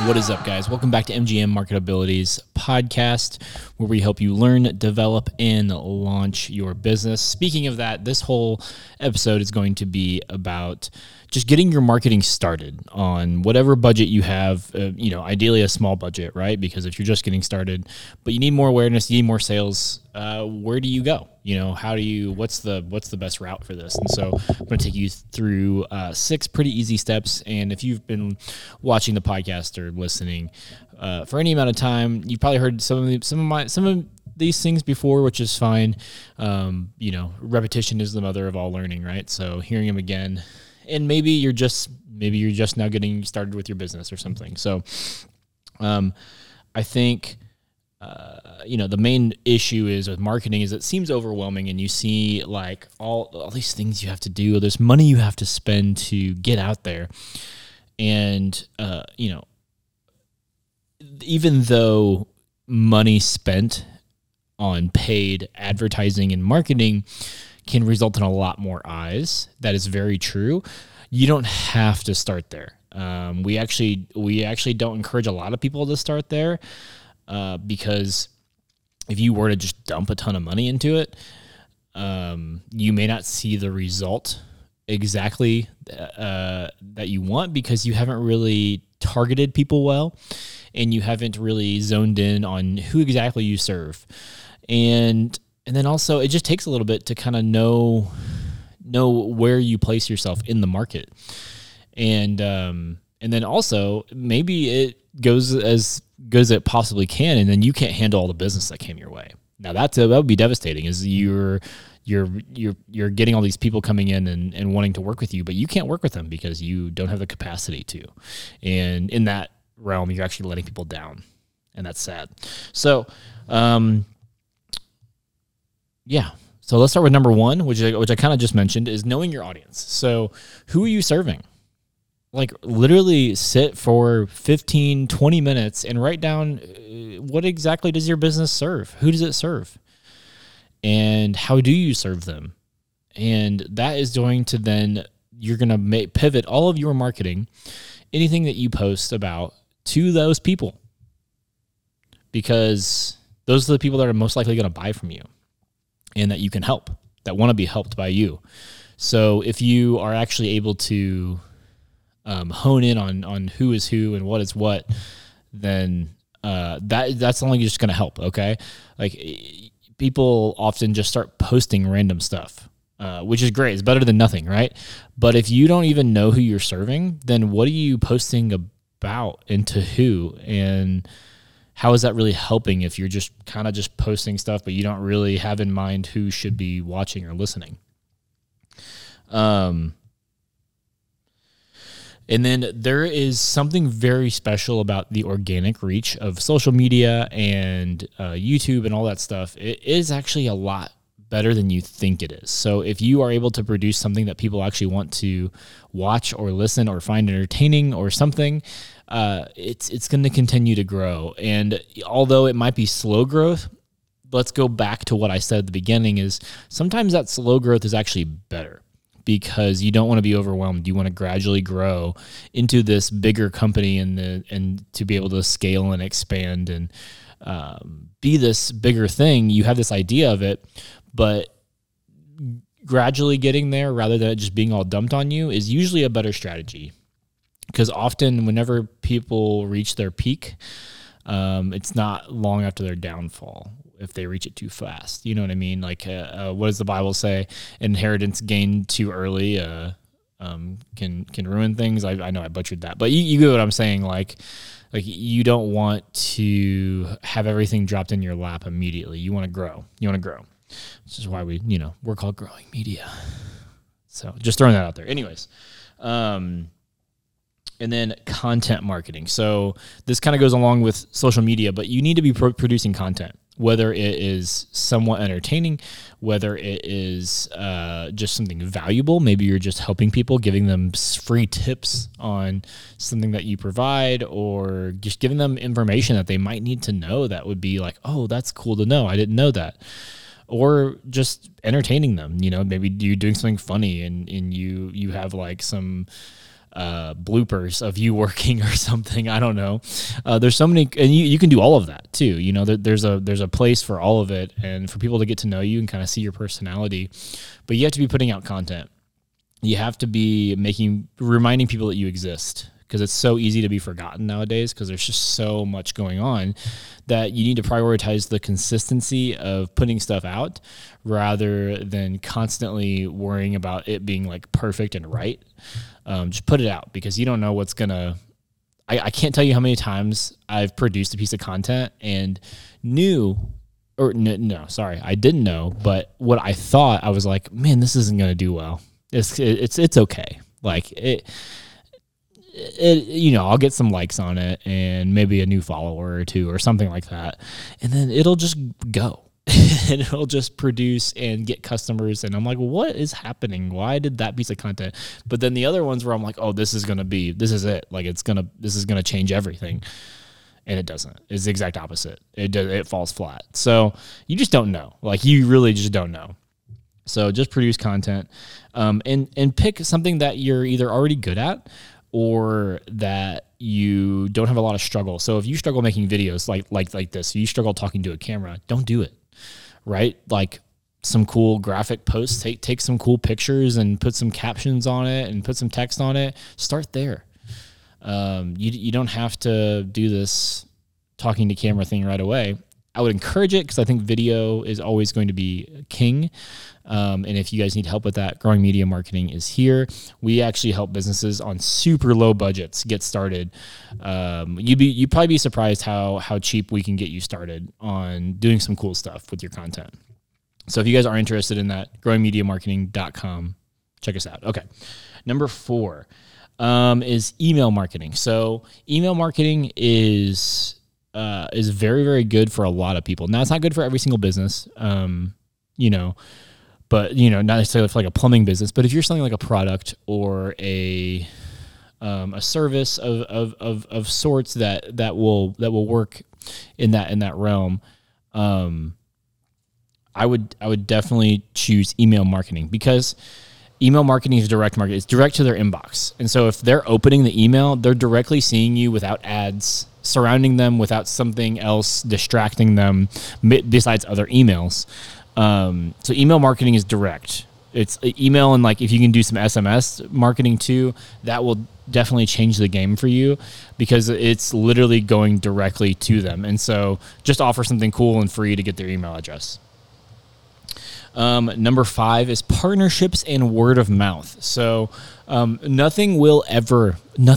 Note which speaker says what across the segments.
Speaker 1: What is up, guys? Welcome back to MGM Marketability's podcast, where we help you learn, develop, and launch your business. Speaking of that, this whole episode is going to be about just getting your marketing started on whatever budget you have, ideally a small budget, right? Because if you're just getting started, but you need more awareness, you need more sales, where do you go? What's the best route for this? And so I'm going to take you through 6 pretty easy steps. And if you've been watching the podcast or listening for any amount of time, you've probably heard some of these things before, which is fine. Repetition is the mother of all learning, right? So hearing them again, and maybe you're just now getting started with your business or something. So I think the main issue is with marketing is it seems overwhelming, and you see like all these things you have to do. There's money you have to spend to get out there. And, even though money spent on paid advertising and marketing can result in a lot more eyes, that is very true. You don't have to start there. We actually don't encourage a lot of people to start there. Because if you were to just dump a ton of money into it, you may not see the result exactly that you want, because you haven't really targeted people well, and you haven't really zoned in on who exactly you serve. And then also it just takes a little bit to kind of know where you place yourself in the market. And then also maybe it goes as good as it possibly can, and then you can't handle all the business that came your way. Now that would be devastating, is you're getting all these people coming in and wanting to work with you, but you can't work with them because you don't have the capacity to. And in that realm, you're actually letting people down, and that's sad. So, So let's start with number 1, which I kind of just mentioned, is knowing your audience. So who are you serving? Like literally sit for 15, 20 minutes and write down what exactly does your business serve? Who does it serve? And how do you serve them? And that is going to then, you're going to pivot all of your marketing, anything that you post about, to those people, because those are the people that are most likely going to buy from you and that you can help, that want to be helped by you. So if you are actually able to hone in on who is who and what is what, then that's only just going to help. Okay. Like people often just start posting random stuff, which is great. It's better than nothing. Right. But if you don't even know who you're serving, then what are you posting about and to who? And how is that really helping if you're just kind of just posting stuff, but you don't really have in mind who should be watching or listening? And then there is something very special about the organic reach of social media and YouTube and all that stuff. It is actually a lot better than you think it is. So if you are able to produce something that people actually want to watch or listen or find entertaining or something, it's going to continue to grow. And although it might be slow growth, let's go back to what I said at the beginning, is sometimes that slow growth is actually better, because you don't want to be overwhelmed. You want to gradually grow into this bigger company and to be able to scale and expand and be this bigger thing. You have this idea of it, but gradually getting there rather than it just being all dumped on you is usually a better strategy. Because often whenever people reach their peak, it's not long after their downfall if they reach it too fast. You know what I mean? Like, what does the Bible say? Inheritance gained too early can ruin things. I know I butchered that, but you get what I'm saying. Like you don't want to have everything dropped in your lap immediately. You want to grow. This is why we're called Growing Media. So just throwing that out there. Anyways, and then content marketing. So this kind of goes along with social media, but you need to be producing content, whether it is somewhat entertaining, whether it is just something valuable. Maybe you're just helping people, giving them free tips on something that you provide, or just giving them information that they might need to know that would be like, oh, that's cool to know. I didn't know that. Or just entertaining them. Maybe you're doing something funny and you have like some bloopers of you working or something. I don't know. There's so many, and you can do all of that too. You know, there's a place for all of it, and for people to get to know you and kind of see your personality. But you have to be putting out content. You have to be reminding people that you exist, because it's so easy to be forgotten nowadays because there's just so much going on that you need to prioritize the consistency of putting stuff out rather than constantly worrying about it being like perfect and right. Just put it out, because you don't know what's going to... I can't tell you how many times I've produced a piece of content and I didn't know, but what I thought, I was like, man, this isn't going to do well. It's okay. Like it, you know, I'll get some likes on it and maybe a new follower or two or something like that. And then it'll just go and it'll just produce and get customers. And I'm like, what is happening? Why did that piece of content? But then the other ones where I'm like, oh, this is it. Like this is going to change everything. And it doesn't. It's the exact opposite. It falls flat. So you just don't know. Like you really just don't know. So just produce content, and pick something that you're either already good at or that you don't have a lot of struggle. So if you struggle making videos like this, if you struggle talking to a camera, don't do it, right? Like some cool graphic posts, take some cool pictures and put some captions on it and put some text on it. Start there. You don't have to do this talking to camera thing right away. I would encourage it because I think video is always going to be king. And if you guys need help with that, Growing Media Marketing is here. We actually help businesses on super low budgets get started. You'd probably be surprised how cheap we can get you started on doing some cool stuff with your content. So if you guys are interested in that, growingmediamarketing.com, check us out. Okay. Number 4 is email marketing. So email marketing is very, very good for a lot of people. Now, it's not good for every single business, but, not necessarily for like a plumbing business. But if you're selling like a product or a service of sorts that will work in that realm, I would definitely choose email marketing, because email marketing is direct marketing. It's direct to their inbox. And so if they're opening the email, they're directly seeing you without ads surrounding them, without something else distracting them besides other emails. So email marketing is direct. It's email, and like if you can do some SMS marketing too, that will definitely change the game for you, because it's literally going directly to them. And so just offer something cool and free to get their email address. Number 5 is partnerships and word of mouth. So nothing will ever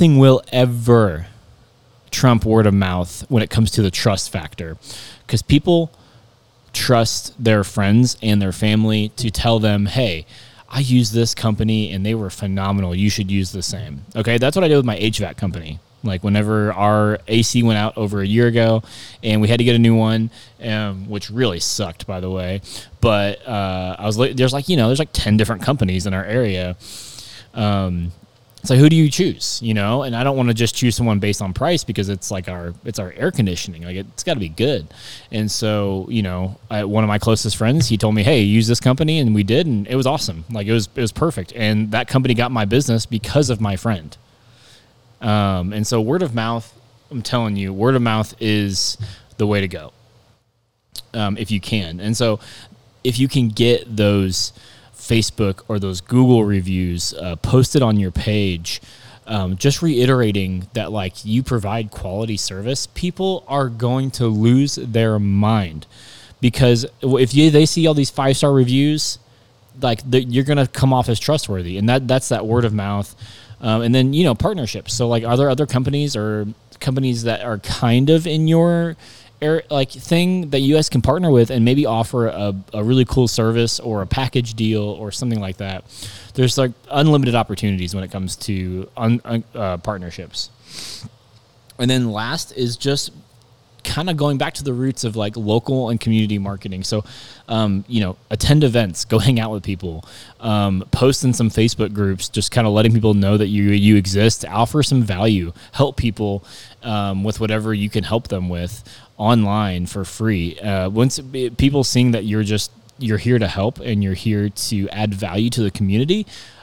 Speaker 1: trump word of mouth when it comes to the trust factor, because people trust their friends and their family to tell them, hey, I use this company and they were phenomenal. You should use the same. Okay, that's what I did with my HVAC company. Like whenever our AC went out over a year ago and we had to get a new one, which really sucked, by the way. But there's like 10 different companies in our area. It's like, who do you choose? And I don't want to just choose someone based on price, because it's like our air conditioning. Like it's got to be good. And so, one of my closest friends, he told me, hey, use this company, and we did, and it was awesome. Like it was perfect. And that company got my business because of my friend. And so word of mouth, I'm telling you, word of mouth is the way to go. If you can. And so if you can get those Facebook or those Google reviews posted on your page, just reiterating that like you provide quality service, people are going to lose their mind, because if they see all these 5-star reviews, like you're going to come off as trustworthy, and that's that word of mouth. And then, partnerships. So like, are there other companies that are kind of in your thing that you guys can partner with and maybe offer a really cool service or a package deal or something like that? There's like unlimited opportunities when it comes to partnerships. And then last is just kind of going back to the roots of like local and community marketing. So, attend events, go hang out with people, post in some Facebook groups, just kind of letting people know that you exist, offer some value, help people with whatever you can help them with online for free. Once people seeing that you're here to help and you're here to add value to the community,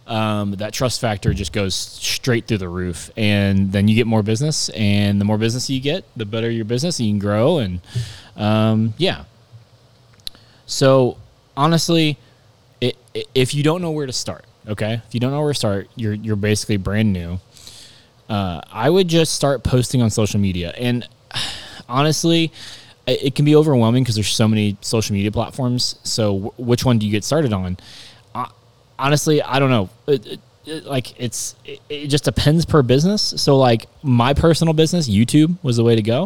Speaker 1: that trust factor just goes straight through the roof. And then you get more business, and the more business you get, the better your business, and you can grow. And yeah. So honestly, if you don't know where to start, okay, if you don't know where to start, you're basically brand new. I would just start posting on social media. And honestly, it can be overwhelming because there's so many social media platforms. So which one do you get started on? Honestly, I don't know. It just depends per business. So like my personal business, YouTube was the way to go.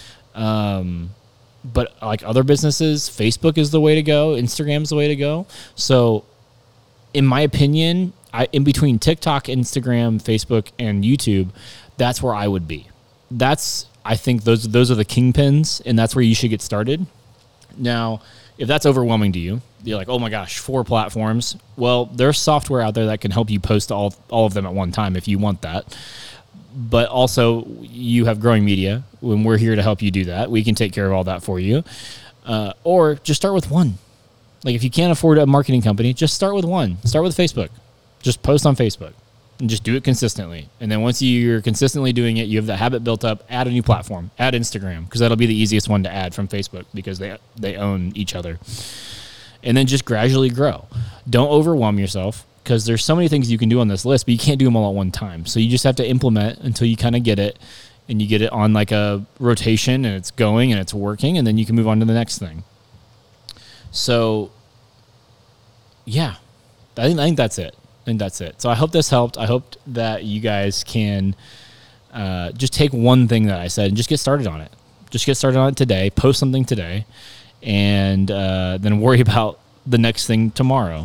Speaker 1: But like other businesses, Facebook is the way to go. Instagram is the way to go. So in my opinion, in between TikTok, Instagram, Facebook, and YouTube, that's where I would be. I think those are the kingpins, and that's where you should get started. Now, if that's overwhelming to you, you're like, oh my gosh, 4 platforms. Well, there's software out there that can help you post all of them at one time if you want that. But also, you have Growing Media, when we're here to help you do that. We can take care of all that for you. Or just start with one. Like if you can't afford a marketing company, just start with one. Start with Facebook. Just post on Facebook and just do it consistently. And then once you're consistently doing it, you have the habit built up, add a new platform, add Instagram, because that'll be the easiest one to add from Facebook because they own each other. And then just gradually grow. Don't overwhelm yourself because there's so many things you can do on this list, but you can't do them all at one time. So you just have to implement until you kind of get it, and you get it on like a rotation and it's going and it's working, and then you can move on to the next thing. So yeah, I think that's it. So I hope this helped. I hope that you guys can just take one thing that I said and just get started on it. Just get started on it today. Post something today, and then worry about the next thing tomorrow.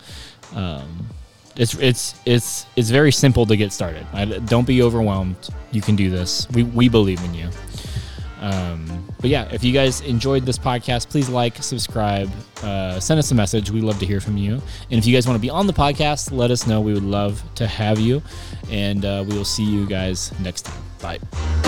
Speaker 1: It's very simple to get started. Don't be overwhelmed. You can do this. We believe in you. But yeah, if you guys enjoyed this podcast, please like, subscribe, send us a message. We'd love to hear from you. And if you guys want to be on the podcast, let us know. We would love to have you. And we will see you guys next time. Bye.